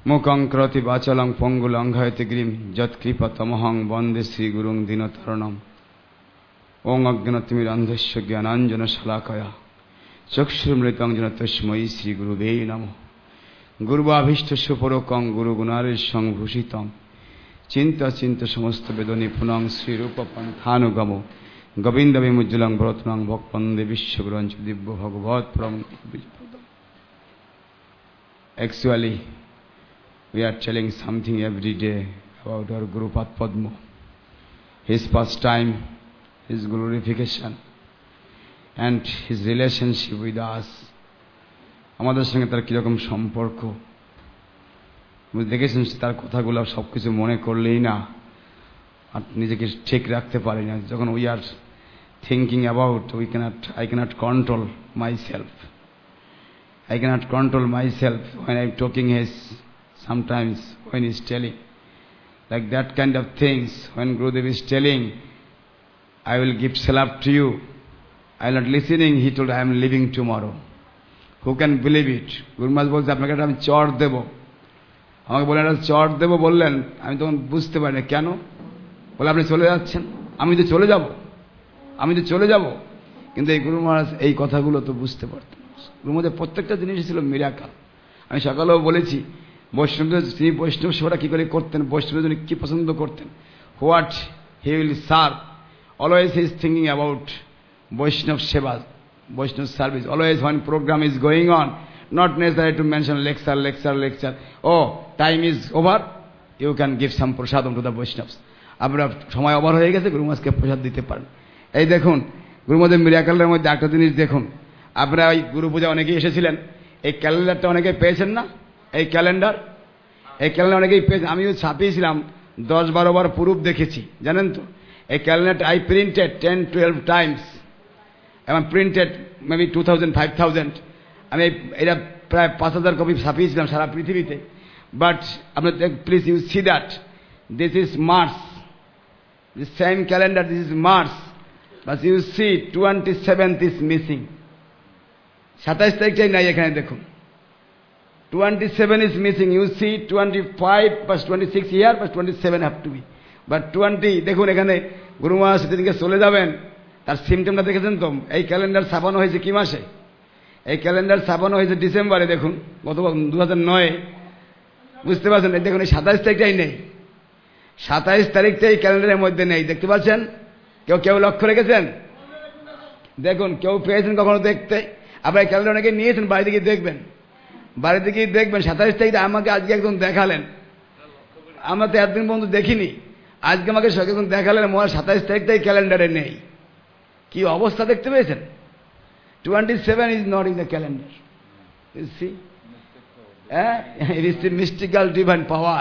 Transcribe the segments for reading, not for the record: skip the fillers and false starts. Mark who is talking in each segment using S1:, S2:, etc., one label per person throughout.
S1: মুখং করোতি বাচালং পঙ্গুলঙ্ঘয়তে গিরিম যৎকৃপাতমহং বন্দে শ্রীগুরুং দীনতরণম। ওং অজ্ঞানতিমিরন্ধস্য জ্ঞানাঞ্জনশলাকয়া চক্ষুর্মৃতং যেন তস্मै শ্রীগুরুবে নমঃ। গুরুবাভীষ্টস্য পরকং গুরুগুণারেশ্বং ভূষিতং চিন্তা চিন্ত সমস্ত বেদ নিপুণং শ্রীরূপপন্থানুগম গোবিন্দবিমুজ্জ্বলং ভরতনং ভক্তন্দে বিশ্বগুরঞ্চ দিব্য ভগবৎ পরম। Actually, we are telling something every day about our Guru Padma, his pastime, his glorification, and his relationship with us. আমাদের সঙ্গে তার কীরকম সম্পর্ক দেখেছেন। তার কথাগুলো সব কিছু মনে করলেই না আর নিজেকে ঠিক রাখতে পারি না। যখন we are thinking about I cannot control myself. I cannot control myself when I'm talking his, sometimes when he's telling, like that kind of things. When Gurudev is telling, I will give salap to you, I'm not listening, he told I am leaving tomorrow. Who can believe it? Guru Maharaj বলছে আপনাকে একটা আমি চড় দেব। আমাকে বললেন একটা চড় দেব বললেন, আমি তখন বুঝতে পারি না কেন। বলে আপনি চলে যাচ্ছেন। আমি তো চলে যাব। কিন্তু এই গুরু মহারাজ এই কথাগুলো তো বুঝতে পারতেন। গুরুর মধ্যে প্রত্যেকটা জিনিসই ছিল মিরাকল। আমি সকালেও বলেছি বৈষ্ণবদের তিনি বৈষ্ণব সেবাটা কী করে করতেন, বৈষ্ণবের জন্য কী পছন্দ করতেন, what he will serve, always he is thinking about Vaishnava সেবা, Vaishnava service. Always when program is going on, not necessary to mention lecture. Oh, time is over, you can give some prasadam to the Vaishnavas. আপনার সময় over হয়ে গেছে, গুরু মহারাজকে প্রসাদ দিতে পারেন। এই দেখুন গুরুর মধ্যে মিরাকলের মধ্যে একটা জিনিস দেখুন। আপনারা ওই গুরু পূজা অনেকেই এসেছিলেন, এই ক্যালেন্ডারটা অনেকেই পেয়েছেন না? এই ক্যালেন্ডার অনেকেই পেয়েছেন। আমিও ছাপিয়েছিলাম 10-12 বার প্রুফ দেখেছি, জানেন তো। এই ক্যালেন্ডারটা I printed 10-12 times এবং প্রিন্টেড মেবি 2000-5000। আমি এটা প্রায় 5000 কপি ছাপিয়েছিলাম সারা পৃথিবীতে। বাট আপনার please you see that this is March, this same calendar, this is March, but you see 27th is missing. 27 তারিখটাই নাই এখানে দেখুন। 27 is missing. You see 25 plus 26 here, but 27 have to be. But 20 দেখুন এখানে গুরু মহারাজ সেদিনকে চলে যাবেন, তার সিমটমটা দেখেছেন তো। এই ক্যালেন্ডার ছাপানো হয়েছে কি মাসে? এই ক্যালেন্ডার ছাপানো হয়েছে ডিসেম্বরে। দেখুন গত 2009। বুঝতে পারছেন? দেখুন এই 27 তারিখটাই নেই। 27 তারিখটা এই ক্যালেন্ডারের মধ্যে নেই, দেখতে পাচ্ছেন? কেউ লক্ষ্য রেখেছেন? দেখুন কেউ পেয়েছেন কখনো দেখতে? আপনার ক্যালেন্ডার অনেকে নিয়েছেন, বাড়িতে গিয়ে দেখবেন। 27 তারিখটা আমাকে আজকে একদম দেখালেন। আমরা তো এতদিন পর্যন্ত দেখিনি, আজকে আমাকে একদম দেখালেন। মনে 27 তারিখটাই ক্যালেন্ডারে নেই। কি অবস্থা দেখতে পেয়েছেন? 27 is not in the calendar. You see? It is the mystical divine power.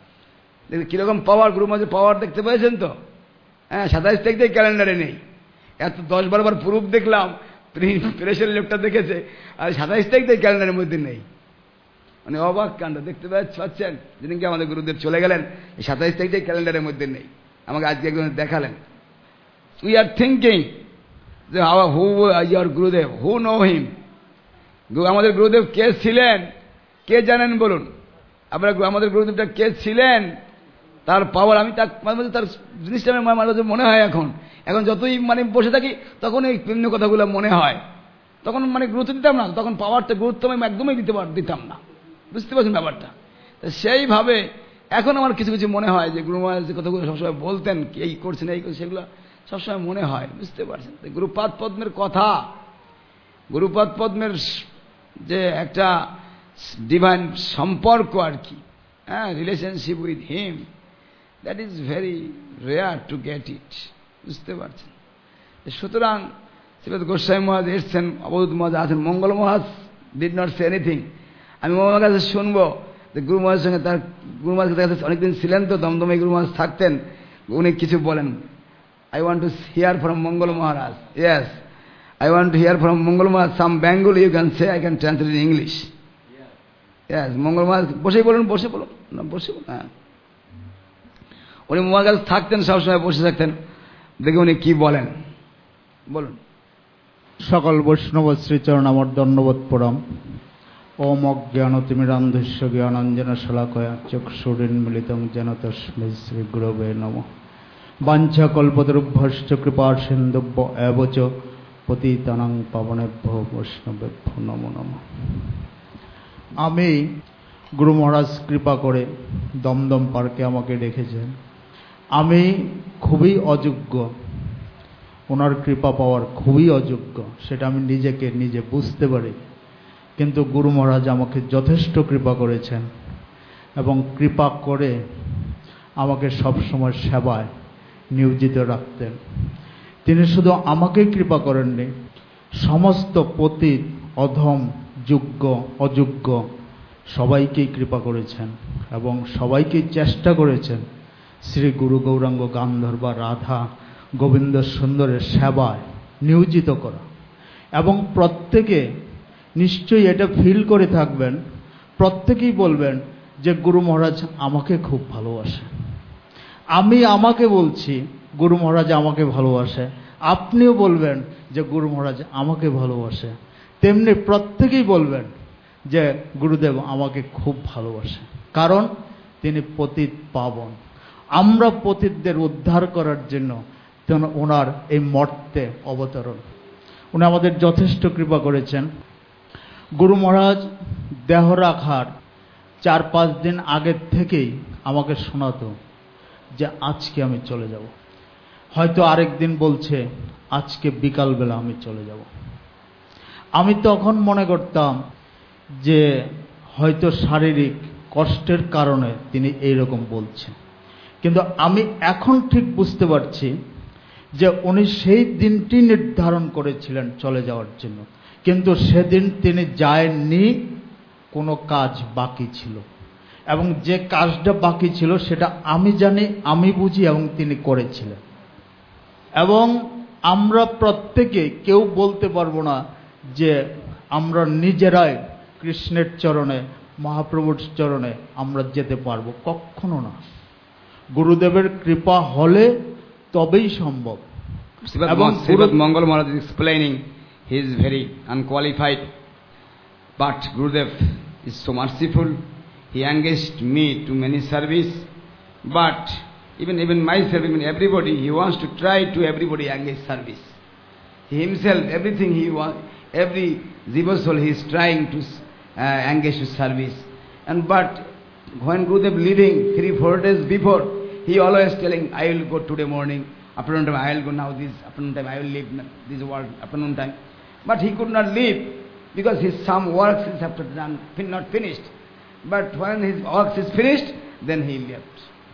S1: কিরকম পাওয়ার, গুরু মহারাজের পাওয়ার দেখতে পেয়েছেন তো? 27 তারিখটাই ক্যালেন্ডারে নেই। এত 10-12 বার প্রুফ দেখলাম, প্রেসের লোকটা দেখেছে, আর 27 তারিখটাই ক্যালেন্ডারের মধ্যে নেই। মানে অবাক কাণ্ড দেখতে পাচ্ছেন। যেদিনকে আমাদের গুরুদেব চলে গেলেন, এই 27 তারিখটাই ক্যালেন্ডারের মধ্যে নেই। আমাকে আজকে একজন দেখালেন। উই আর থিঙ্কিং যে হু ইয়োর গুরুদেব, হু নো হিম। আমাদের গুরুদেব কে ছিলেন, কে জানেন বলুন? আপনারা আমাদের গুরুদেবটা কে ছিলেন, তার পাওয়ার, আমি তার জিনিসটা আমার মাঝে মাঝে মনে হয়। এখন যতই বসে থাকি তখন এই বিভিন্ন কথাগুলো মনে হয়। তখন গুরুত্ব দিতাম না, তখন পাওয়ারটা গুরুত্ব আমি একদমই দিতাম না। বুঝতে পারছেন ব্যাপারটা? সেইভাবে এখন আমার কিছু কিছু মনে হয় যে গুরু মহারাজ যে কথাগুলো সবসময় বলতেন, এই করছেন এই করছেন, সেগুলো সবসময় মনে হয়। বুঝতে পারছেন? গুরুপাদ পদ্মের কথা, গুরুপাদ পদ্মের যে একটা ডিভাইন সম্পর্ক আর কি, relationship with him, that is very rare to get it. বুঝতে পারছেন? সুতরাং শ্রীপাদ গোস্বামী মহারাজ এসছেন, অবধূত মহারাজ আছেন, Mangal Maharaj did not say anything. আমি মঙ্গল কাছে শুনবো যে গুরু মহারাজের সঙ্গে তার, গুরু মহারাজের কাছে অনেকদিন ছিলেন তো, দমদমে গুরু মহারাজ থাকতেন, উনি কিছু বলেন। I want to hear from Mongol Maharaj. Yes, I want to hear from Mongol Maharaj. Some Bengali you can say, I can translate in English. Yes, Mongol Maharaj বসে বলুন। উনি মহারাজ থাকতেন, সবসময় বসে থাকতেন। দেখে উনি কি বলেন, বলুন।
S2: সকল বৈষ্ণব শ্রীচরণ আমার দণ্ডবোধ প্রণাম। ओम अज्ञानतिमिरान्धस्य ज्ञानाञ्जनशलाकया चक्षुरुन्मीलितं येन तस्मै श्रीगुरवे नमः। वाञ्छाकल्पतरुभ्यश्च कृपासिन्धुभ्यो एव च पतितानां पावनेभ्यो वैष्णवेभ्यो नमो नमः। আমি গুরু মহারাজ কৃপা করে দমদম পার্কে আমাকে রেখেছেন। আমি খুবই অযোগ্য, ওনার কৃপা পাওয়ার খুবই অযোগ্য, সেটা আমি নিজেকে নিজে বুঝতে পারি। কিন্তু গুরু মহারাজ আমাকে যথেষ্ট কৃপা করেছেন এবং কৃপা করে আমাকে সবসময় সেবায় নিয়োজিত রাখতেন। তিনি শুধু আমাকেই কৃপা করেননি, সমস্ত পতিত অধম যোগ্য অযোগ্য সবাইকেই কৃপা করেছেন এবং সবাইকেই চেষ্টা করেছেন শ্রী গুরু গৌরাঙ্গ গান্ধর্ব রাধা গোবিন্দ সুন্দরের সেবায় নিয়োজিত করা। এবং প্রত্যেকে নিশ্চয়ই এটা ফিল করে থাকবেন, প্রত্যেকেই বলবেন যে গুরু মহারাজ আমাকে খুব ভালোবাসে। আমি আমাকে বলছি গুরু মহারাজ আমাকে ভালোবাসে, আপনিও বলবেন যে গুরু মহারাজ আমাকে ভালোবাসে। তেমনি প্রত্যেকেই বলবেন যে গুরুদেব আমাকে খুব ভালোবাসে, কারণ তিনি পতিত পাবন। আমরা পতিতদের উদ্ধার করার জন্য ওনার এই মর্তে অবতরণ। উনি আমাদের যথেষ্ট কৃপা করেছেন। গুরু মহারাজ দেহ রাখার 4-5 দিন আগের থেকেই আমাকে শোনাতো যে আজকে আমি চলে যাব। হয়তো আরেক দিন বলছে আজকে বিকালবেলা আমি চলে যাব। আমি তখন মনে করতাম যে হয়তো শারীরিক কষ্টের কারণে তিনি এইরকম বলছেন, কিন্তু আমি এখন ঠিক বুঝতে পারছি যে উনি সেই দিনটি নির্ধারণ করেছিলেন চলে যাওয়ার জন্য, কিন্তু সেদিন তিনি যায়নি, কোনো কাজ বাকি ছিল এবং যে কাজটা বাকি ছিল সেটা আমি জানি, আমি বুঝি এবং তিনি করেছিলেন। এবং আমরা প্রত্যেকে কেউ বলতে পারবো না যে আমরা নিজেরাই কৃষ্ণের চরণে মহাপ্রভুর চরণে আমরা যেতে পারবো, কখনো না। গুরুদেবের কৃপা হলে তবেই সম্ভব।
S1: Srimad Mongol Maharaj is explaining he is very unqualified, but Gurudev is so merciful. He engaged me to many service, but even myself, even everybody, he wants to try to everybody engage service. He himself, everything he wants, every jiva soul he is trying to engage to service. And but when Gurudev leaving 3-4 days before, he always telling, I will go today morning, afternoon time I will go, now this afternoon time I will leave this world afternoon time. But he could not leave because his some works is after done, not finished. But when his works is finished, then he left.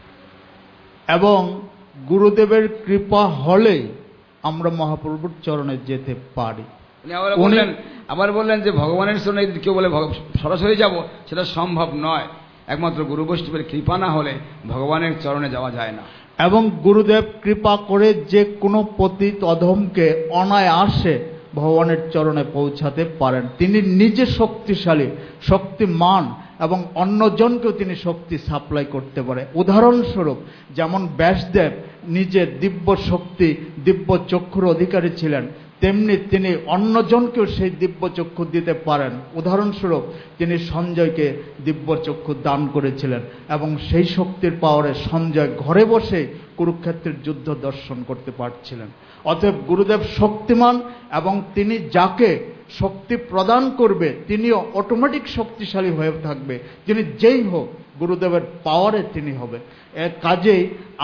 S2: এবং গুরুদেবের কৃপা হলে আমরা মহাপ্রভুর চরণে যেতে পারি।
S1: আবার বললেন যে ভগবানের চরণে যদি কেউ বলে সরাসরি যাব, সেটা সম্ভব নয়। একমাত্র গুরু বৈষ্ণবের কৃপা না হলে ভগবানের চরণে যাওয়া যায় না।
S2: এবং গুরুদেব কৃপা করে যে কোনো পতিত অধমকে অনায়াসে ভগবানের চরণে পৌঁছাতে পারেন। তিনি নিজে শক্তিশালী, শক্তিমান এবং অন্যজনকেও তিনি শক্তি সাপ্লাই করতে পারে। উদাহরণস্বরূপ যেমন ব্যাসদেব নিজে দিব্য শক্তি, দিব্য চক্ষুর অধিকারী ছিলেন, তেমনি তিনি অন্যজনকেও সেই দিব্য চক্ষু দিতে পারেন। উদাহরণস্বরূপ তিনি সঞ্জয়কে দিব্য চক্ষু দান করেছিলেন এবং সেই শক্তির পাওয়ারে সঞ্জয় ঘরে বসে কুরুক্ষেত্রের যুদ্ধ দর্শন করতে পারছিলেন। অতএব গুরুদেব শক্তিমান এবং তিনি যাকে শক্তি প্রদান করবে তিনিও অটোমেটিক শক্তিশালী হয়ে থাকবে। তিনি যেই হোক গুরুদেবের পাওয়ারে তিনি হবে। এর কাজেই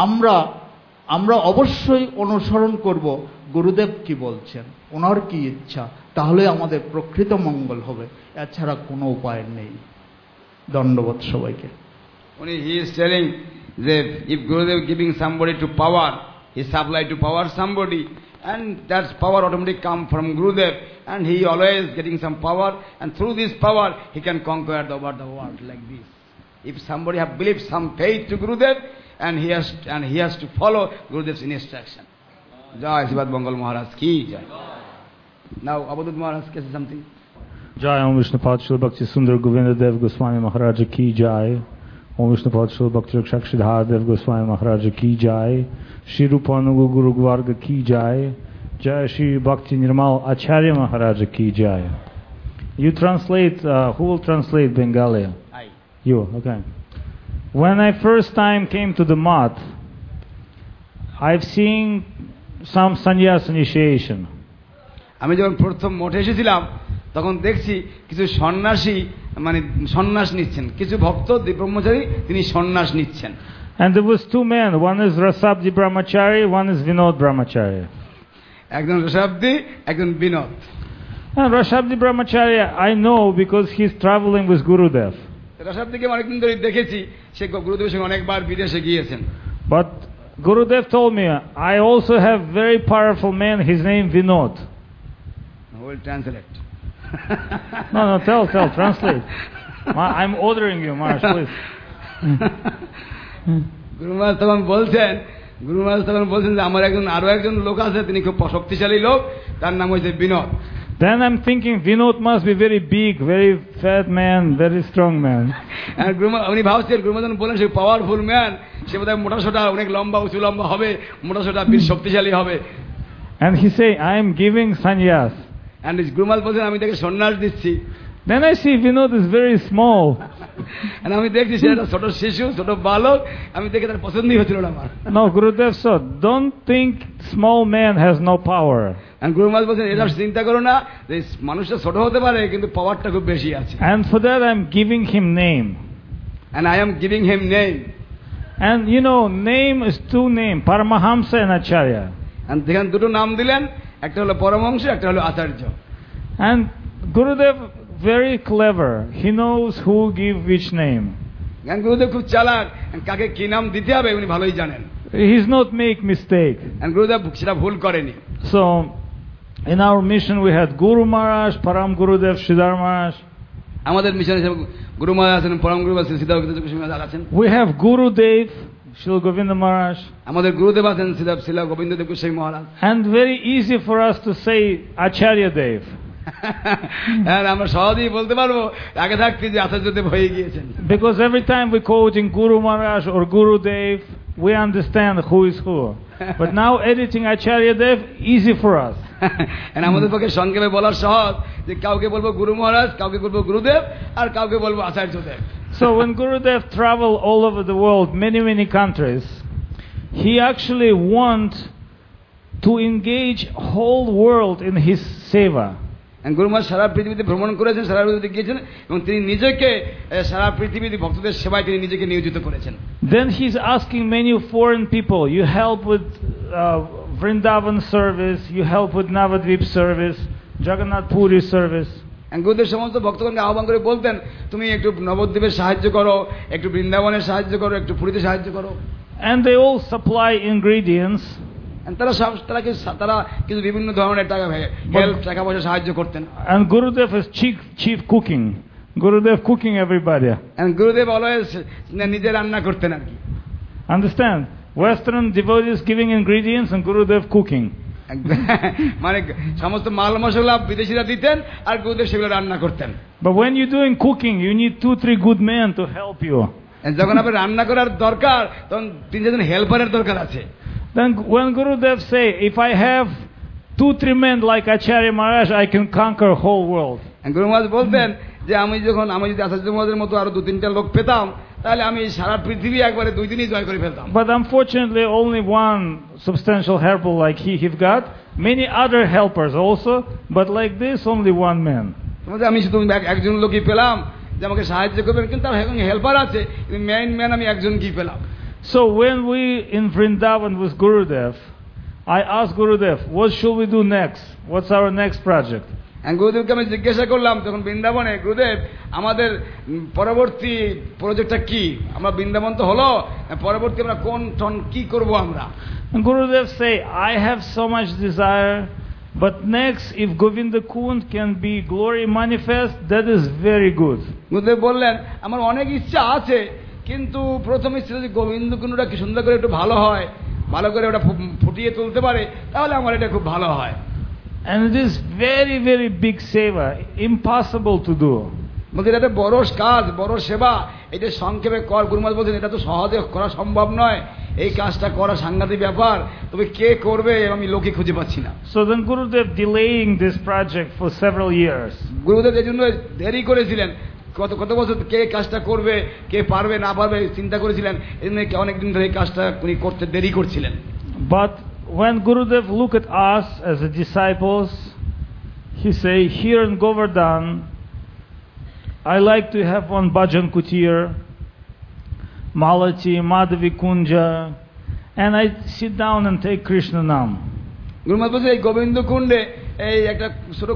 S2: আমরা অবশ্যই অনুসরণ করব গুরুদেব কি বলছেন, ওনার কি ইচ্ছা, তাহলে আমাদের প্রকৃত মঙ্গল হবে, এছাড়া কোনো উপায় নেই। ধন্যবাদ সবাইকে।
S1: He is telling that if Gurudev giving somebody to power, he supply to power somebody, and that power automatically come from Gurudev, and he always getting some power, and through this power he can conquer over the world like this. If somebody have believed some faith to Gurudev, and he has to follow Gurudev's instruction. Jai Srimad Mongol Maharaj ki jai. Now Abadut Maharaj can say something.
S3: Jai Om Vishnupad Shri Bhakti Sundar Govinda Dev Goswami Maharaj ki jai. Om Vishnupad Shri Bhakti Rakshak Shridhar Dev Goswami Maharaj ki jai. Shri Rupanuga Guru Gvarga ki jai. Jai Shri Bhakti Nirmal Acharya Maharaj ki jai. You translate, who will translate Bengali? You, okay. When I first time came to the Math, I've seen some sannyas initiation.
S1: আমি যখন প্রথম মঠে এসেছিলাম তখন দেখছি কিছু সন্ন্যাসী মানে সন্ন্যাস নিচ্ছেন, কিছু ভক্ত ব্রহ্মচারী তিনি সন্ন্যাস নিচ্ছেন।
S3: And there was two men, one is Rasabdi Brahmachari, one is Vinod Brahmachari.
S1: একজন রসাব্দি, একজন Binod.
S3: And Rasabdi Brahmachari I know because he's traveling with Gurudev.
S1: রসাব্দিকে অনেকদিন ধরে দেখেছি, সে গুরুদেবের সঙ্গে অনেকবার বিদেশে গিয়েছেন।
S3: But Gurudev told me, I also have very powerful man, his name Vinod.
S1: I will translate.
S3: No, tell, translate. I'm ordering you, Maharaj, please.
S1: গুরু মহারাজ তখন বলছেন যে আমার আরো একজন লোক আছে, তিনি খুব শক্তিশালী লোক, তার নাম হচ্ছে Binod.
S3: Then I'm thinking Vinod must be very big, very fat man, very strong man.
S1: And উনি ভাবছেন, গুরু মহারাজ বলেন সে পাওয়ারফুল ম্যান, সে বোধহয় মোটা সোটা, অনেক লম্বা উঁচু লম্বা হবে, মোটা সোটা বীর শক্তিশালী হবে।
S3: And he say, I am giving sannyas.
S1: And গুরু মহারাজ বলছেন আমি তাকে সন্ন্যাস দিচ্ছি।
S3: Then I see Vinod is very small.
S1: And আমি দেখছি সে একটা ছোট শিশু, ছোট বালক, আমি দেখে তার পছন্দই হচ্ছিল না আমার।
S3: No, Gurudev said, don't think small man has no power.
S1: And গুরু মহারাজ বলছেন এটা চিন্তা করো না যে মানুষটা ছোট হতে পারে কিন্তু পাওয়ারটা খুব বেশি আছে।
S3: And for that I'm giving him name.
S1: And I am giving him name.
S3: And you know, name is two names, Paramahamsa and Acharya.
S1: And দেখেন দুটো নাম দিলেন, একটা হলো পরমহংস, একটা হলো আচার্য।
S3: And Gurudev very clever. He knows who give which name.
S1: And গুরুদেব খুব চালাক, কাকে কি নাম দিতে হবে উনি ভালোই জানেন।
S3: He's not make mistake.
S1: And গুরুদেব সেটা ভুল করেনি।
S3: So in our mission we had Guru Maharaj, Param Gurudev, Sridhar Maharaj.
S1: আমাদের মিশন হিসেবে গুরু মহারাজ আছেন, পরম গুরু আছেন, সিদ্ধা গোবিন্দ আছেন।
S3: We have Gurudev, Srila Govinda Maharaj.
S1: আমাদের গুরুদেব আছেন শিলা গোবিন্দ দেব গোস্বামী মহারাজ।
S3: And very easy for us to say Acharya Dev.
S1: আর আমরা সহজেই বলতে পারবো আগে থাকতে যে আচার্যদেব হয়ে গিয়েছেন।
S3: Because every time we quoting Guru Maharaj or Gurudev, we understand who is who. But now editing Acharya Dev, easy for us.
S1: আমাদের পক্ষে সংক্ষেপে বলা সহজ যে কাউকে বলবো গুরু মহারাজ, কাউকে বলবো গুরুদেব, আর কাউকে বলবো আচার্যদেব।
S3: So when Gurudev travel all over the world, many countries, he actually want to engage whole world in his seva.
S1: গুরু মহারাজ সারা পৃথিবীতে ভ্রমণ করেছেন, সারা পৃথিবীতে গিয়েছেন এবং তিনি নিজেকে সারা পৃথিবীতে ভক্তদের সেবায় তিনি নিজেকে নিয়োজিত করেছেন।
S3: Then he's asking many foreign people, you help with Vrindavan service, you help with Navadvip service, Jagannath Puri service.
S1: গুরুদেব সমস্ত ভক্তগণকে আহ্বান করে বলতেন তুমি একটু নবদ্বীপের সাহায্য করো, একটু বৃন্দাবনের সাহায্য করো, একটু পুরীতে সাহায্য করো।
S3: And they all supply ingredients.
S1: তারা কিছু বিভিন্ন ধরনের টাকা পয়সা সাহায্য করতেন।
S3: And Gurudev is chief cooking. Gurudev cooking everybody.
S1: And Gurudev always নিজে রান্না করতেন আর কি।
S3: Understand? Western devotees giving ingredients and Gurudev cooking.
S1: মানে সমস্ত মাল মশলা বিদেশিরা দিতেন আর গুরুদেব সেগুলো রান্না করতেন।
S3: But when you're doing cooking, you need 2-3 good men to help you.
S1: যখন আপনি রান্না করার দরকার তখন 3-4 হেল্পারের দরকার আছে।
S3: Then when Gurudev say, if I have 2-3 men like Acharya Maharaj, I can conquer whole world.
S1: গুরু মহারাজ বলতেন যে আমি যদি আচার্য মহারাজের মতো আরো 2-3টা লোক পেতাম তাহলে আমি সারা পৃথিবী একবারে 2 দিনই জয় করে ফেলতাম।
S3: But unfortunately only one substantial helper like he've got, many other helpers also, but like this only one man.
S1: আমি শুধু একজন লোকই পেলাম যে আমাকে সাহায্য করবেন, কিন্তু তার হেল্পার আছে, মেইন ম্যান আমি একজনকেই পেলাম।
S3: So when we in Vrindavan with Gurudev, I asked Gurudev, what should we do next? What's our next project?
S1: গুরুদেবকে আমি জিজ্ঞাসা করলাম তখন বৃন্দাবনে, গুরুদেব আমাদের পরবর্তী প্রজেক্টটা কি? আমরা বৃন্দাবন তো হলো, পরবর্তী আমরা কি করব আমরা?
S3: Gurudev say, I have so much desire, but next if Govinda Kund can be glory manifest, that is very good.
S1: গুরুদেব বললেন আমার অনেক ইচ্ছা আছে, কিন্তু প্রথম ইচ্ছা যদি গোবিন্দ কুণ্ডটা কি সুন্দর করে একটু ভালো হয়, ভালো করে ওটা ফুটিয়ে তুলতে পারে, তাহলে আমার এটা খুব ভালো হয়।
S3: And it is very big seva, impossible to do.
S1: বলতে এটা বড় কাজ, বড় সেবা, এটা সংক্ষেপে কর। গুরু মহারাজ বলছেন এটা তো সহজে করা সম্ভব নয়, এই কাজটা করা সাংঘাতিক ব্যাপার, তবে কে করবে আমি লোকে খুঁজে পাচ্ছি না।
S3: So then Gurudev delaying this project for several years.
S1: গুরুদেব এই জন্য দেরি করেছিলেন, কত বছর কে কাজটা করবে, কে পারবে না পারবে চিন্তা করেছিলেন, এই জন্য অনেকদিন ধরে এই কাজটা উনি করতে দেরি করছিলেন।
S3: But when Gurudev look at us as the disciples, he say, here in Govardhan, I like to have one bhajan kutir, Malati, Madhavi Kunja, and I sit down and take Krishna Nam.
S1: গুরুমাত বলছে এই গোবিন্দ কুণ্ডে এই একটা ছোট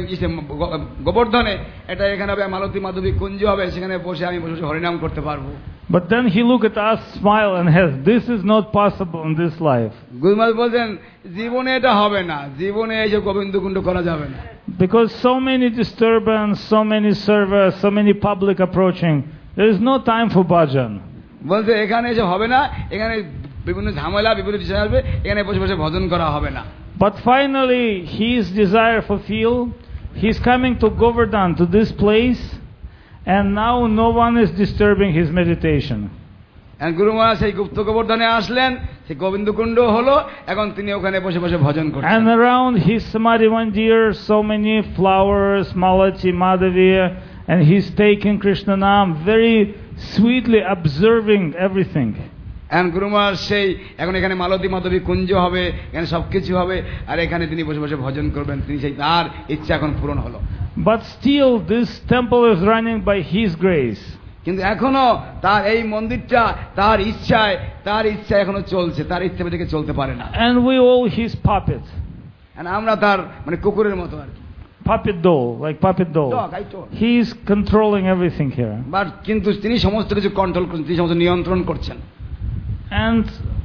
S1: গোবর্ধনে এটা এখানে হবে মালতী মাধবী কুঞ্জ হবে, সেখানে বসে আমি বসে হরিনাম করতে পারবো।
S3: But then he look at us, smile and says, this is not possible in this life.
S1: গুরুমাত বলছেন জীবনে এটা হবে না, জীবনে এই যে গোবিন্দ কুণ্ড করা যাবে না।
S3: Because so many disturbance, so many servers, so many public approaching, there is no time for bhajan.
S1: বলছে এখানে এসে হবে না, এখানে বিভিন্ন ঝামেলা বিভিন্ন বিষয় আসবে, এখানে বসে বসে ভজন করা হবে না।
S3: But finally his desire fulfilled. He's coming to Govardhan, to this place, and now no one is disturbing his meditation.
S1: গুরু মহারাজ সেই গুপ্ত গোবর্ধনে আসলেন, সেই গোবিন্দ কুণ্ড হলো, এখন তিনি ওখানে বসে বসে ভজন করছেন।
S3: And around his Samadhi Mandir, so many flowers, Malati, Madhavi, and he's taking Krishna Nam, very sweetly observing everything.
S1: গুরু মহারাজ সেই এখন এখানে মালতী মাধবী কুঞ্জ হবে, এখানে সবকিছু হবে, আর এখানে তিনি বসে বসে ভজন করবেন, তিনি সেই তার ইচ্ছা এখন পূরণ হলো।
S3: But still this temple is running by his grace.
S1: কিন্তু এখনো তার এই মন্দিরটা তার ইচ্ছা এখনো চলছে, তার ইচ্ছা থেকে চলতে পারে না।
S3: And we all his puppet.
S1: আমরা তার মানে কুকুরের মতো আর কি,
S3: puppet doll, like puppet doll. He is controlling everything here.
S1: But কিন্তু তিনি সমস্ত কিছু কন্ট্রোল করছেন, তিনি সমস্ত নিয়ন্ত্রণ করছেন।
S3: And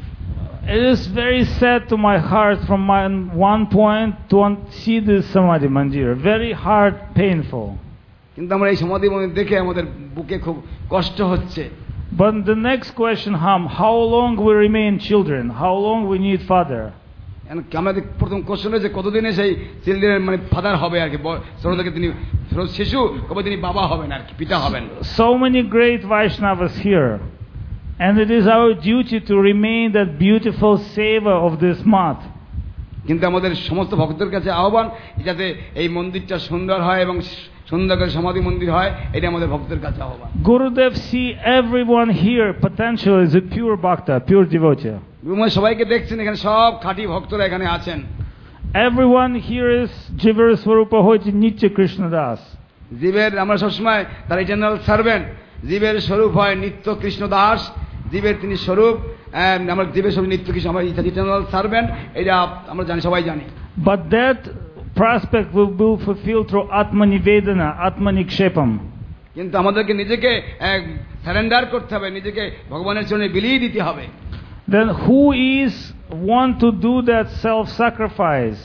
S3: it is very sad to my heart from my one point to see this Samadhi Mandir. Very hard, painful.
S1: কিন্তু আমরা এই সমাধি মন্দির দেখে আমাদের বুকে খুব কষ্ট হচ্ছে।
S3: But the next question, how long we remain children? How long we need father?
S1: আমাদের প্রথম কোশ্চেন হচ্ছে কতদিনে সেই চিলড্রেন মানে ফাদার হবে আর কি, ছোট থেকে তিনি শিশু, কবে তিনি বাবা হবেন আর কি, পিতা হবেন।
S3: So many great Vaishnavas here, and it is our duty to remain that beautiful savor of this mat.
S1: কিন্তু আমাদের সমস্ত ভক্তদের কাছে আহ্বান যাতে এই মন্দিরটা সুন্দর হয় এবং সুন্দর করে সমাধি মন্দির হয়, এটা আমাদের ভক্তদের কাছে আহ্বান।
S3: Gurudev see everyone here potential is a pure bhakta, pure devotee.
S1: গুরুমা সবাইকে দেখছেন, এখানে সব খাঁটি ভক্তরা এখানে আছেন।
S3: Everyone here is Jivar Swarupa হয়েছে Nitya Krishna Das.
S1: জীবের আমরা সবসময় তার ইটারনাল সার্ভেন্ট, জীবের স্বরূপ হয় নিত্য কৃষ্ণ দাস, জীবের তিনি স্বরূপ, আমরা জীবের স্বরূপ নিত্য কৃষ্ণ, আমরা ইটারনাল সার্ভেন্ট, এটা আমরা জানি, সবাই জানি।
S3: But that prospect will be fulfilled through Atmanivedana, Atmanikshepam.
S1: কিন্তু আমাদেরকে নিজেকে সারেন্ডার করতে হবে, নিজেকে ভগবানের চরণে বিলিয়ে দিতে হবে।
S3: Then who is want to do that self-sacrifice?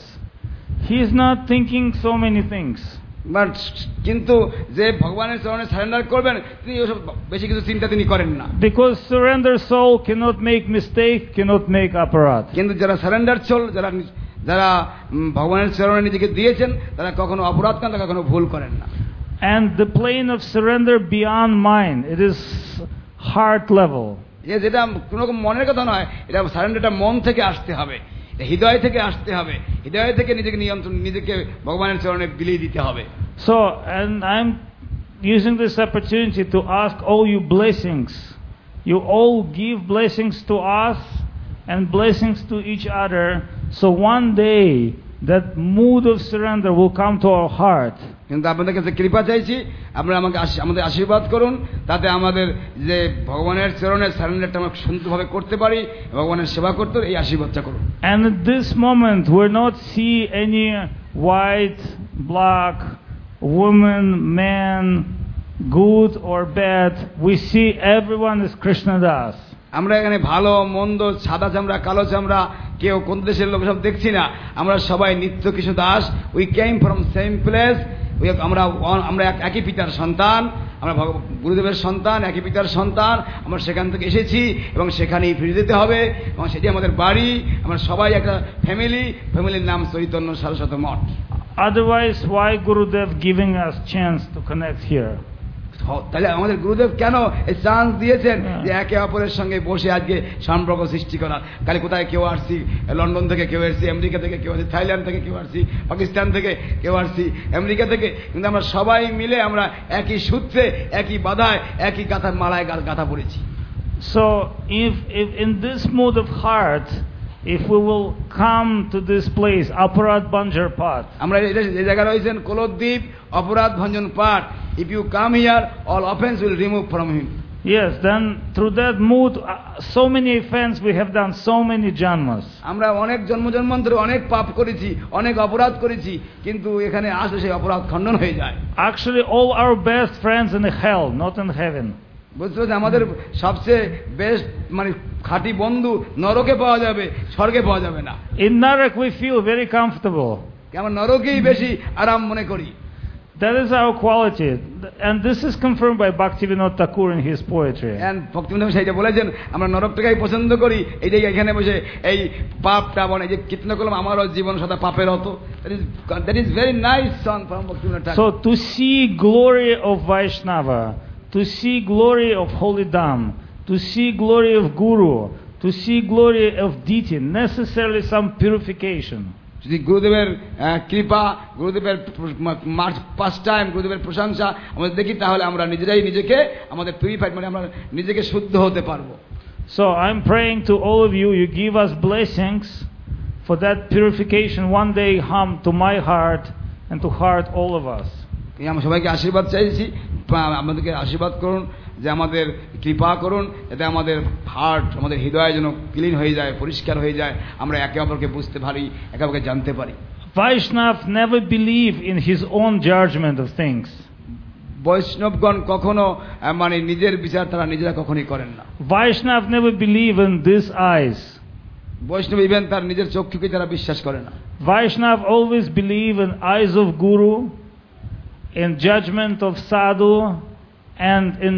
S3: He is not thinking so many things.
S1: But কিন্তু যে ভগবানের চরণে সারেন্ডার করবেন তিনি ওসব বেশি কিছু চিন্তা তিনি করেন না।
S3: Because surrender soul cannot make mistake, cannot make aparat.
S1: কিন্তু যারা সারেন্ডার সোল, যারা ভগবানের চরণে নিজেকে দিয়েছেন, তারা কখনো অপরাধ করেন না, কখনো ভুল করেন না।
S3: And the plane of surrender beyond mind, it is heart level.
S1: যেটা কোনো মনের কথা নয়, এটা সারেন্ডারটা মন থেকে আসতে হবে, হৃদয় থেকে আসতে হবে, হৃদয় থেকে নিজেকে নিয়ন্ত্রণ, নিজেকে ভগবানের চরণে বিলিয়ে দিতে হবে।
S3: So, and I'm using this opportunity to ask all you blessings. You all give blessings to us and blessings to each other. So one day that mood of surrender will come to our heart.
S1: কিন্তু আপনাদের কাছে কৃপা চাইছি, আপনারা আমাদের আশীর্বাদ করুন, তাতে আমাদের যে ভগবানের চরণে সারেন্ডারটা আমরা সুন্দরভাবে করতে পারি, ভগবানের সেবা করতে, এই আশীর্বাদটা করুন।
S3: And at this moment we're not see any white, black, woman, man, good or bad. We see everyone is Krishna Das.
S1: আমরা এখানে ভালো মন্দ, সাদা চামড়া, কালো চামড়া, কেউ কোন দেশের লোক সব দেখছি না, আমরা সবাই নিত্য কৃষ্ণ দাস। We came from same place, আমরা একই পিতার সন্তান, আমরা গুরুদেবের সন্তান, একই পিতার সন্তান, আমরা সেখান থেকে এসেছি এবং সেখানেই ফিরে যেতে হবে এবং সেটি আমাদের বাড়ি, আমরা সবাই একটা ফ্যামিলির নাম চৈতন্য সারস্বত মঠ।
S3: Otherwise why Gurudev giving us chance to connect here?
S1: তাহলে আমাদের গুরুদেব কেন এই চান্স দিয়েছেন যে একে অপরের সঙ্গে বসে আজকে সম্পর্ক সৃষ্টি করার? কালে কোথায় কেউ আসছি, লন্ডন থেকে কেউ আসছি, আমেরিকা থেকে কেউ আসছি, থাইল্যান্ড থেকে কেউ আসছি, পাকিস্তান থেকে কেউ আসছি, আমেরিকা থেকে, কিন্তু আমরা সবাই মিলে আমরা একই সূত্রে, একই বাধায়, একই গাথার মালায় গাথা পড়েছি।
S3: So if in this mood of heart, if we will come to this place, Aparad Banjar Path,
S1: আমরা যে জায়গায় রয়েছেন কোলদ্বীপ অপরাধ ভঞ্জন পাঠ, if you come here all offense will remove from him.
S3: yes, then through that mood, so many offense we have done, so many janmas.
S1: আমরা অনেক জন্মান্তরে অনেক পাপ করেছি, অনেক অপরাধ করেছি, কিন্তু এখানে আসলে সেই অপরাধ খণ্ডন হয়ে যায়।
S3: Actually, all our best friends in hell, not in heaven.
S1: বুঝতে পারছি, আমাদের সবচেয়ে বেস্ট মানে খাঁটি বন্ধু নরকে পাওয়া যাবে, স্বর্গে পাওয়া যাবে না।
S3: In Narak we feel very comfortable.
S1: আমরা নরকেই বেশি আরাম মনে করি।
S3: That is our quality, and this is confirmed by Bhaktivinoda Thakur in his poetry.
S1: Bhaktivinod সেইটা বলেছেন, আমরা নরকটাকেই পছন্দ করি, এই যে এখানে বসে এই পাপটা বনে যে কীর্তন করলাম আমারও জীবন সদা পাপের হতো। That is very nice song from Bhaktivinoda Thakur.
S3: So to see glory of Vaishnava, to see glory of Holy Dham, to see glory of Guru, to see glory of Deity, necessarily some purification.
S1: যদি গুরুদেবের কৃপা, গুরুদেবের past time, গুরুদেবের প্রশংসা আমরা দেখি, তাহলে আমরা নিজেরাই নিজেকে আমাদের পিউরিফাইড মানে আমরা নিজেকে শুদ্ধ হতে পারবো।
S3: So I'm praying to all of you, you give us blessings for that purification one day come to my heart and to heart all of us.
S1: আমরা সবাইকে আশীর্বাদ চাইছি, আমাদেরকে আশীর্বাদ করুন, যে আমাদের কৃপা করুন, যাতে আমাদের হার্ট, আমাদের হৃদয় যেন ক্লিন হয়ে যায়, পরিষ্কার হয়ে যায়, আমরা একে অপরকে বুঝতে পারি, একে অপরকে জানতে পারি।
S3: Vaishnav never believe in his own judgment of things.
S1: বৈষ্ণবগণ কখনো মানে নিজের বিচার তারা নিজেরা কখনোই করেন না।
S3: Vaishnav never believe in these eyes.
S1: Vaishnava even তার নিজের চক্ষুকে তারা বিশ্বাস করে না।
S3: Vaishnav always believe in eyes of Guru, in judgment of sadhu, and in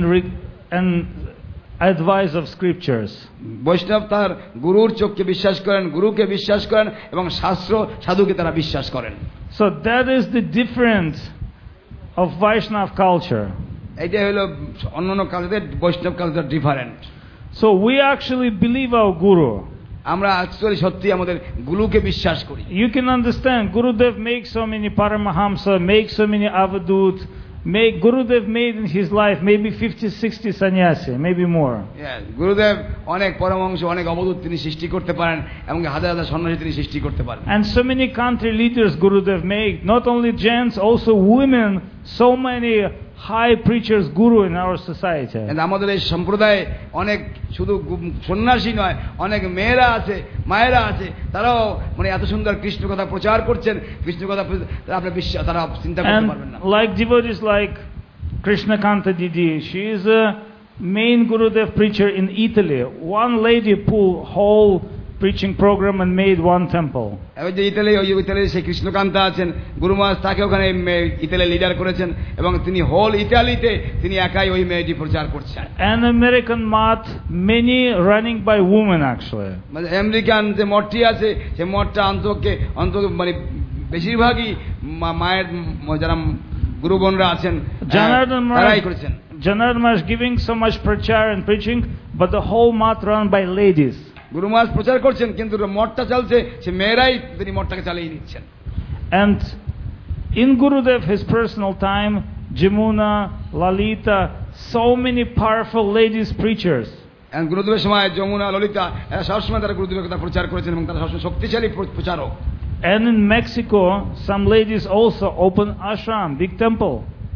S3: advice of scriptures.
S1: বৈষ্ণব তার গুরুর চোখকে বিশ্বাস করেন, গুরুকে বিশ্বাস করেন, এবং শাস্ত্র সাধুকে তারা বিশ্বাস করেন।
S3: So that is the difference of Vaishnav culture.
S1: এইটা হলো অন্যান্য কালচারের, Vaishnava culture different.
S3: So we actually believe our Guru.
S1: আমরা অ্যাকচুয়ালি সত্যি আমাদের গুরুকে বিশ্বাস করি।
S3: You can understand, Gurudev makes so many Paramahamsa, makes so many Avadut, Gurudev made in his life maybe 50-60 sannyasi, maybe more.
S1: গুরুদেব অনেক পরমহংস, অনেক অবধূত তিনি সৃষ্টি করতে পারেন, এবং হাজার হাজার সন্ন্যাসী তিনি সৃষ্টি করতে পারেন।
S3: And so many country leaders Gurudev made, not only gents, also women, so many high preachers, guru in our society.
S1: আমাদের এই সম্প্রদায়ে অনেক শুধু সন্ন্যাসী নয়, অনেক মেয়েরা আছে, মায়েরা আছে, তারাও মানে এত সুন্দর কৃষ্ণ কথা প্রচার করছেন, কৃষ্ণ কথা আপনি বিশ্বাস তারা চিন্তা করতে পারবেন না।
S3: Like devotees like Krishnakanta Didi, she is a main Gurudev preacher in Italy. One lady pulled whole preaching program and made one temple.
S1: এবার যে ইতালি সেই কৃষ্ণকান্তা আছেন গুরু মহারাজ, তাকে ওখানে ইতালি লিডার করেছেন, এবং তিনি হোল ইতালিতে তিনি একাই ওই মেয়েটি প্রচার করছেন।
S3: An American math, many running by women actually.
S1: মানে আমেরিকান যে মঠটি আছে, সেই মঠটা অন্তত মানে বেশিরভাগই মায়ের যারা গুরুগণরা আছেন তারাই করেছেন।
S3: Janardhan Maharaj giving so much prachar and preaching, but the whole math run by ladies.
S1: গুরু মহারাজ প্রচার করছেন, কিন্তু মঠটা চলছে সে মেয়েরাই তিনি মঠটাকে চালিয়ে নিচ্ছেন।
S3: And in Gurudev his personal time, Jamuna, Lalita, so many powerful ladies preachers.
S1: And গুরুদেবের সময় যমুনা, ললিতা এরা সবসময় তারা গুরুদেবের কথা প্রচার করেছেন, এবং তারা সবসময় শক্তিশালী প্রচারক।
S3: And in Mexico, some ladies also open ashram, big temple.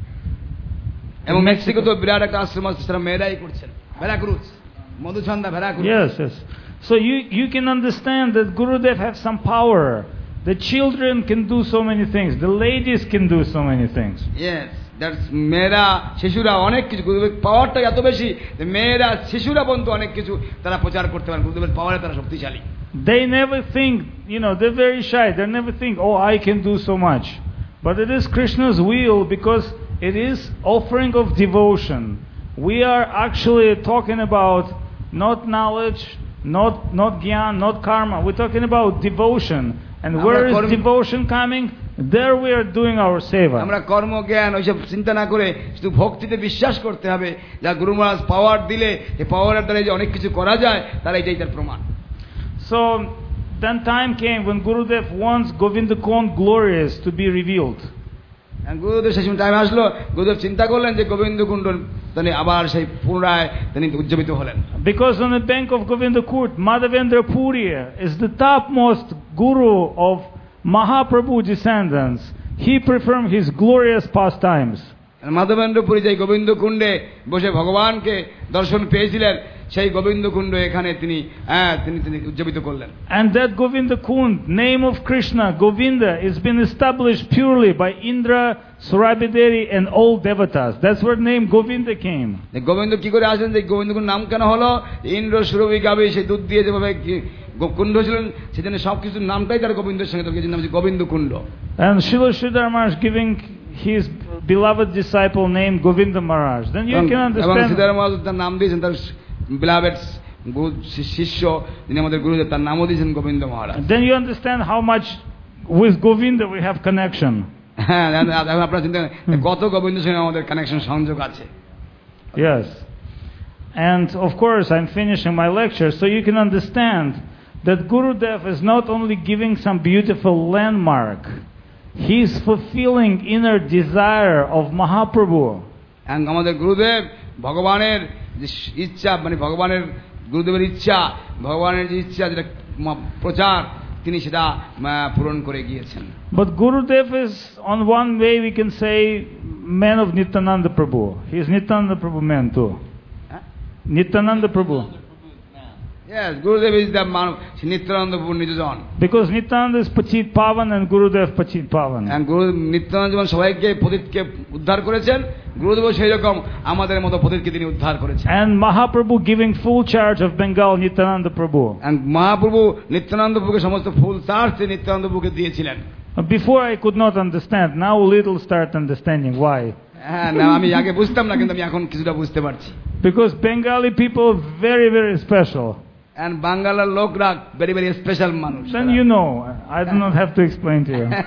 S1: এবং মেক্সিকোতে বিরাট একটা আশ্রম আছে, সেটা মেয়েরাই করছেন। Veracruz, Madhuchhanda Veracruz.
S3: Yes, yes. So you can understand that Gurudev has some power. The children can do so many things. The ladies can do so many things.
S1: Yes, that's মেয়েরা, শিশুরা অনেক কিছু, গুরুদেবের পাওয়ারটা এত বেশি যে মেয়েরা, শিশুরা পর্যন্ত অনেক কিছু তারা প্রচার করতে পারেন। গুরুদেবের পাওয়ারে তারা শক্তিশালী।
S3: They never think, they're very shy. They never think, oh, I can do so much. But it is Krishna's will, because it is offering of devotion. We are actually talking about not knowledge, not gyan, not karma. We're talking about devotion. And where is devotion coming? There we are doing our seva.
S1: আমরা কর্মজ্ঞান ওইসব চিন্তা না করে শুধু ভক্তিতে বিশ্বাস করতে হবে, যা গুরু মহারাজ পাওয়ার দিলে এই পাওয়ারের দ্বারা যে অনেক কিছু করা যায়, তারা এটাই তার প্রমাণ।
S3: So then time came when Gurudev wants Govinda Kund glorious to be revealed.
S1: গুরুদেব সেই সময় টাইম আসলো, গুরুদেব চিন্তা করলেন যে গোবিন্দ কুণ্ড তিনি আবার সেই পুনরায় তিনি উজ্জীবিত হলেন।
S3: Because on the bank of Govinda Kund, Madhavendra Puri is the topmost guru of Mahaprabhu descendants. He performed his glorious pastimes.
S1: Madhavendra Puri যে গোবিন্দ কুণ্ডে বসে ভগবানকে দর্শন পেয়েছিলেন, সেই গোবিন্দ কুণ্ড এখানে তিনি তিনি উজ্জীবিত করলেন।
S3: And that Govinda Kund, name of Krishna, Govinda, is been established purely by Indra, Surabhideri and all devatas. That's where name Govinda came.
S1: Govinda কি করে আসলেন, যে গোবিন্দ কুণ্ড নাম কেন হলো? ইন্দ্র সুরভি গাবি সেই দুধ দিয়ে যেভাবে কুণ্ড ছিলেন, সেজন্য সবকিছুর নামটাই তার গোবিন্দের সঙ্গে, তার নাম হচ্ছে গোবিন্দ কুণ্ড।
S3: And Srila Sridhar Maharaj giving his beloved disciple named Govinda Maharaj. Then you can
S1: এবং
S3: understand.
S1: শ্রীধর মহারাজ তার নাম দিয়েছেন, তার beloved শিষ্য যিনি আমাদের গুরুদেব, তার নামও দিয়েছেন গোবিন্দ মহারাজ।
S3: Then you understand how much with Govinda we have connection.
S1: হ্যাঁ, আপনারা চিন্তা করেন কত গোবিন্দের সঙ্গে আমাদের কানেকশন সংযোগ আছে।
S3: Yes. And of course I'm finishing my lecture, so you can understand that Gurudev is not only giving some beautiful landmark, he is fulfilling inner desire of Mahaprabhu.
S1: আমাদের গুরুদেব ভগবানের যে ইচ্ছা, মানে ভগবানের গুরুদেবের ইচ্ছা, ভগবানের যে ইচ্ছা যেটা প্রচার, তিনি সেটা পূরণ করে গিয়েছেন।
S3: But Gurudev is, on one way we can say, man of Nityananda Prabhu. He is Nityananda Prabhu man too. Nityananda Prabhu.
S1: Yes, Gurudev is the man, Nityananda Prabhu Nijajan.
S3: Because Nityananda is Pachit Pavan and Gurudev Pachit Pavan.
S1: And Guru Nityananda যেমন সবাইকে পতিতকে উদ্ধার করেছেন, গুরুদেবও সেই রকম আমাদের মতো পতিতকে তিনি উদ্ধার করেছেন।
S3: And Mahaprabhu giving full charge of Bengal, Nityananda Prabhu.
S1: And Mahaprabhu Nityananda প্রভুকে সমস্ত ফুল চার্জ নিত্যানন্দ প্রভুকে দিয়েছিলেন।
S3: Before I could not understand, now little start understanding why.
S1: হ্যাঁ, না আমি আগে বুঝতাম না, কিন্তু আমি এখন কিছুটা বুঝতে পারছি।
S3: Because Bengali people very very special.
S1: And বাঙ্গালার লোকরা very very special মানুষ।
S3: Then you know, I do not have to explain to you.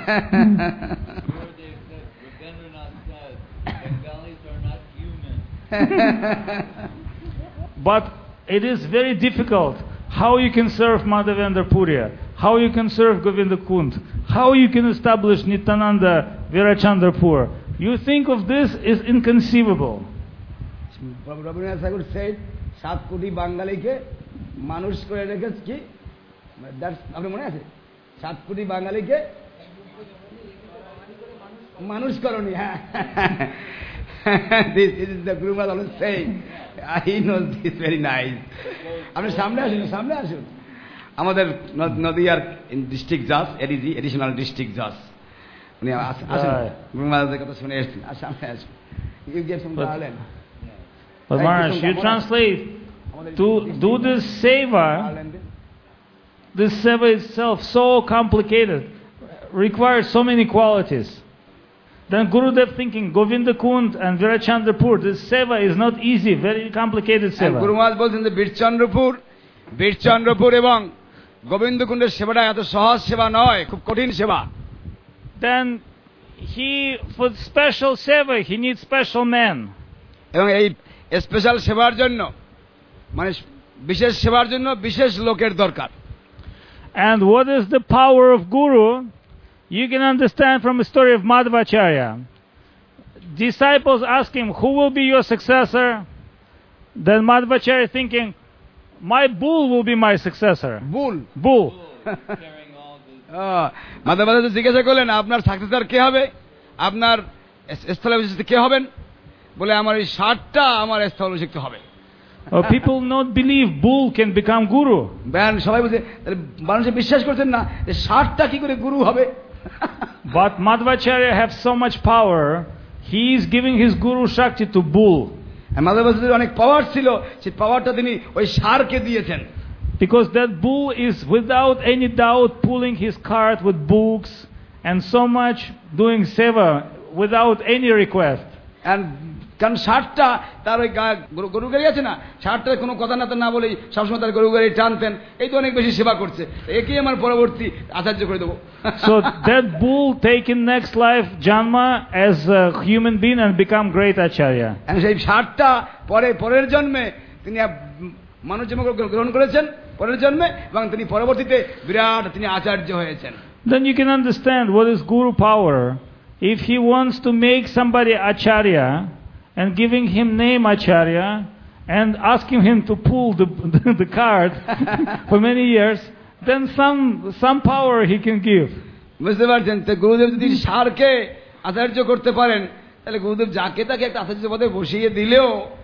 S3: But it is very difficult how you can serve Madhavendra Puri, how you can serve Govinda Kund, how you can establish Nityananda Virachandrapur. You think of this is inconceivable.
S1: Rabindranath Thakur said 7 কোটি বাঙালিকে মানুষ করে রেখেছে কি, আপনার মনে আছে? 7 কোটি বাঙালিকে মানুষ করনি। হ্যাঁ, this is the Guru Maharaj always saying. He knows this very nice. আপনি সামনে আসুন, সামনে আসুন। আমাদের নদিয়ার ডিস্ট্রিক্ট জাজ, এডিজি এডিশনাল ডিস্ট্রিক্ট জাজ, উনি আসুন, গুরু মহারাজের কথা শুনে এসেছেন। আর সামনে আসুন। You get some talent.
S3: But Maharaj, you translate to do this seva. This seva itself so complicated, requires so many qualities. Then Gurudev thinking Govinda Kund and Virachandrapur, this seva is not easy, very complicated seva.
S1: Guru Maharaj বলছেন যে বীরচন্দ্রপুর এবং গোবিন্দ কুণ্ডের সেবাটা এত সহজ সেবা নয়, খুব কঠিন সেবা।
S3: Then he, for special seva, he needs special men.
S1: এবং এই স্পেশাল সেবার জন্য, মানে বিশেষ সেবার জন্য বিশেষ লোকের দরকার।
S3: And what is the power of Guru? You can understand from the story of Madhvacharya. Disciples ask him, who will be your successor? Then Madhvacharya thinking, my bull will be my successor. Bull.
S1: মাধবচার্য জিজ্ঞাসা করলেন, আপনার successor কে হবে, আপনার স্থলাভিষিক্ত কে হবেন? বলে আমার এই ষাঁড়টা আমার স্থলাভিষিক্ত হবে।
S3: People not believe bull can become guru.
S1: সবাই বলছে, মানুষে বিশ্বাস করছেন না যে ষাঁড়টা কি করে গুরু হবে।
S3: But Madhvacharya have so much power, he is giving his guru shakti to bull.
S1: মাধবচার্যের অনেক পাওয়ার ছিল, সেই পাওয়ারটা তিনি ওই ষাঁড়কে দিয়েছেন।
S3: Because that bull is without any doubt pulling his cart with books and so much doing seva without any request.
S1: And কারণ ষাটটা তার ওই গরু গাড়ি আছে না, ষাটটার কোনো কথা না বলেই সবসময় তার গরু গাড়ি টানতেন, এই তো অনেক বেশি সেবা করছে, একেই আমার পরবর্তী আচার্য করে দেবো।
S3: So that bull take in next life Janma as a human being and become great Acharya.
S1: সেই ষাটটা পরের জন্মে তিনি মানুষ জন্ম গ্রহণ করেছেন পরের জন্মে, এবং তিনি পরবর্তীতে বিরাট তিনি আচার্য হয়েছেন।
S3: Then you can understand what is Guru power. If he wants to make somebody Acharya and giving him name Acharya and asking him to pull the cart for many years, then some power he can give.
S1: বুঝতে পারছেন? তো গুরুদেব যদি সারকে আচার্য করতে পারেন, তাহলে গুরুদেব যাকে তাকে একটা আচার্য পদে বসিয়ে দিলেও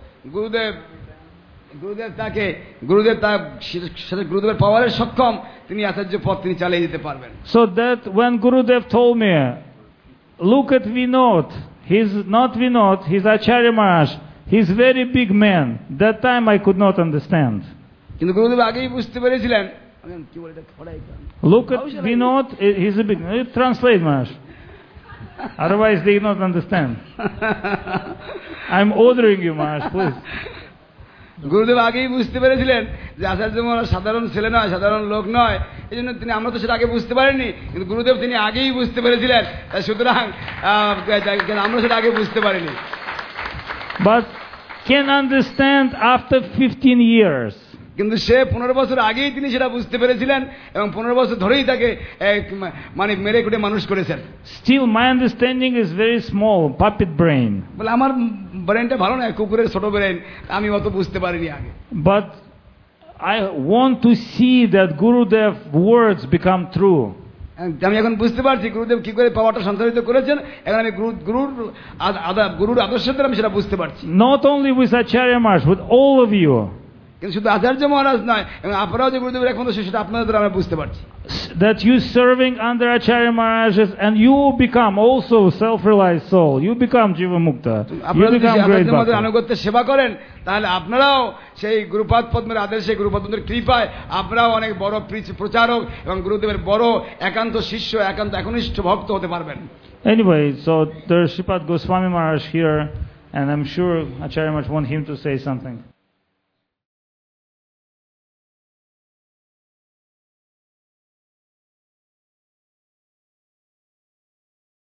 S1: গুরুদেবের পাওয়ারের সক্ষম, তিনি আচার্য পদ তিনি চালিয়ে যেতে পারবেন।
S3: So that when Gurudev told me, look at Vinod, he's not Vinod, he's Acharya Maharaj, he's very big man. That time I could not understand.
S1: কিন্তু গুরুদেব আগেই বুঝতে পেরেছিলেন,
S3: look at Vinod, he's a big, translate Maharaj. Otherwise they not understand. I'm ordering you Maharaj, please.
S1: গুরুদেব আগেই বুঝতে পেরেছিলেন যে আচার্য মহারাজ সাধারণ ছেলে নয়, সাধারণ লোক নয়, এই জন্য আমরা তো সেটা আগে বুঝতে পারিনি, কিন্তু গুরুদেব তিনি আগেই বুঝতে পেরেছিলেন, সুতরাং আমরা সেটা আগে বুঝতে পারিনি।
S3: But can understand after 15 years.
S1: কিন্তু সে 15 বছর আগেই তিনি সেটা বুঝতে পেরেছিলেন, এবং 15 বছর ধরেই তাকে মানে মেরে কুটে মানুষ করেছেন।
S3: Still my understanding is very small, puppet brain.
S1: বলে আমার ব্রেনটা ভালো নয়, কুকুরের ছোট ব্রেন, আমি অত বুঝতে পারিনি আগে।
S3: But I want to see that Gurudev words become true.
S1: আমি এখন বুঝতে পারছি গুরুদেব কি করে পাওয়ারটা সঞ্চারিত করেছেন, এখন আমি গুরুর আদর্শের দ্বারা আমি সেটা বুঝতে পারছি।
S3: Not only with Acharya Maharaj, with all of you.
S1: কিন্তু শুধু আচার্য মহারাজ নয়, এবং আপনারাও যে গুরুদেবের একমাত্র সেটা আপনাদের দ্বারা আমরা বুঝতে পারছি।
S3: That you serving under Acharya Maharaj and you become also self-realized soul. You become Jiva Mukta. You become great Bhakta.
S1: আনুগত্যের সেবা করেন, তাহলে আপনারাও সেই গুরুপাদ পদ্মের আদেশে, গুরুপাদ পদ্মের কৃপায় আপনারাও অনেক বড় প্রচারক এবং গুরুদেবের বড় একান্ত শিষ্য, একান্ত একনিষ্ঠ ভক্ত হতে পারবেন।
S3: Anyway, so there's Shripad Goswami Maharaj here, and I'm sure Acharya Maharaj want him to say something.